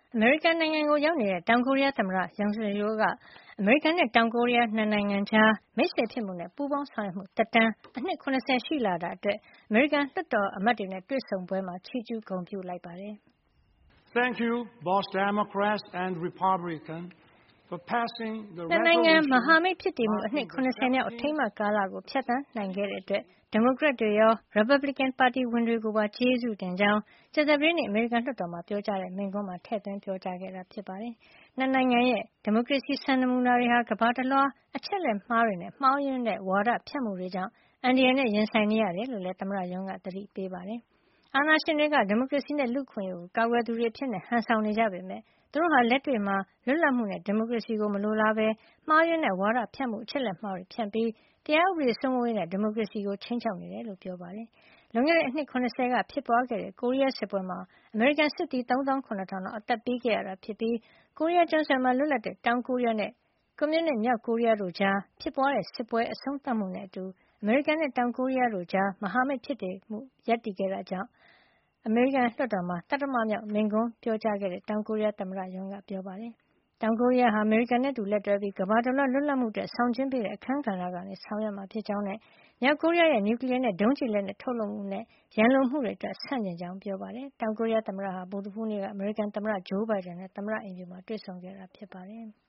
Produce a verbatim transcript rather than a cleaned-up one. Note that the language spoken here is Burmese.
အမေရိကန်နိုင်ငံကိုရောက်နေတဲ့တောင်ကိုရီးယားသမ္မတ Yoon Suk Yeol ကအမေရိကန်နဲ့တောင်ကိုရီးယားနှစ်နိုင်ငံကြားမိတ်ဆွေဖြစ်မှုနဲ့ပူးပေါင်းဆောင်ရွက်မှုသက်တမ်းအနှစ် ၇၀ ရှိလာတာအတွက်အမေရိကန်လွှတ်တော်အမတ်တွေနဲ့တွေ့ဆုံပွဲမှာချီးကျူးဂုဏ်ပြုလိုက်ပါတယ်။ Thank you, both Democrats and Republicans, for passing the resolution. နှစ်နိုင်ငံမဟာမိတ်ဖြစ်တည်မှုအနှစ် ၇၀ မြောက်အထိမ်းအမှတ်ကာလကိုဖြတ်သန်းနိုင်ခဲ့တဲ့အတွက်ဒီမိုကရက်တွေရော ရီပတ်ဘလစ်ကန်ပါတီဝင်တွေကိုပါကျေးဇူးတင်ကြောင်းကြာသပတေးနေ့အမေရိကန်လွှတ်တော်မှာပြောကြားတဲ့မိန့်ခွန်းမှာထည့်သွင်းပြောကြားခဲ့တာဖြစ်ပါတယ်။နှစ်နိုင်ငံရဲ့ဒီမိုကရေစီစံနမူနာတွေဟာကမ္ဘာတလွှားအချက်လက်မှားတွေနဲ့မှားယွင်းတဲ့ဝါဒဖြန့်မှုတွေကြောင့်အန္တရာယ်နဲ့ရင်ဆိုင်နေရတယ်လို့လည်းသမ္မတရုံးကသတိပေးပါတယ်။အာဏာရှင်တွေကဒီမိုကရေစီနဲ့လူ့အခွင့်အရေးကိုကာကွယ်သူတွေအဖြစ်ဟန်ဆောင်နေကြပေမယ့်သူတို့ဟာလက်တွေ့မှာလွတ်လပ်မှုနဲ့ဒီမိုကရေစီကိုမလိုလားပဲမှားယွင်းတဲ့ဝါဒဖြန့်မှုအချက်လက်မှားတွေဖြန့်ပြီးတရားဥပဒေစိုးမိုးရေးနဲ့ဒီမိုကရေစီကိုခြိမ်းခြောက်နေတယ်လို့ပြောပါတယ်။လွန်ခဲ့တဲ့အနှစ် ၇၀ ကဖြစ်ပွားခဲ့တဲ့ကိုရီးယားစစ်ပွဲမှာအမေရိကန်စစ်သည် သုံးသောင်းခုနစ်ထောင်လောက်အသက်ပေးခဲ့ရတာဖြစ်ပြီးကိုရီးယားကျွန်းဆွယ်မှာလွတ်လပ်တဲ့တောင်ကိုရီးယားနဲ့ကွန်မြူနစ်မြောက်ကိုရီးယားတို့ကြားဖြစ်ပွားတဲ့စစ်ပွဲအဆုံးသတ်မှုနဲ့အတူအမေရိကန်နဲ့တောင်ကိုရီးယားတို့ကြားမဟာမိတ်ဖြစ်တည်မှုရပ်တည်ခဲ့တာကြောင့်အမေရိကန်လွှတ်တော်မှာတတမမြောက်မိန့်ခွန်းပြောကြားခဲ့တဲ့တောင်ကိုရီးယားသမ္မတရုံးကပြောပါတယ်။တောင်ကိုရီးယားဟာအမေရိကန်နဲ့အတူလက်တွဲပြီးကမ္ဘာတလွှားလွတ်လပ်မှုအတွက်ဆောင်ကျဉ်ပေးတဲ့အခန်းကဏ္ဍကနေဆောင်ရွက်မှာဖြစ်ကြောင်းနဲ့မြောက်ကိုရီးယားရဲ့နျူကလီးယားနဲ့ဒုံးကျည်လက်နက်ထုတ်လုပ်မှုနဲ့ရန်လိုမှုတွေအတွက်ဆန့်ကျင်ကြောင်းပြောပါတယ်။တောင်ကိုရီးယားသမ္မတဟာဗုဒ္ဓဟူးနေ့ကအမေရိကန်သမ္မတဂျိုးဘိုင်ဒန်နဲ့သမ္မတအိမ်ဖြူမှာတွေ့ဆုံခဲ့တာဖြစ်ပါတယ်။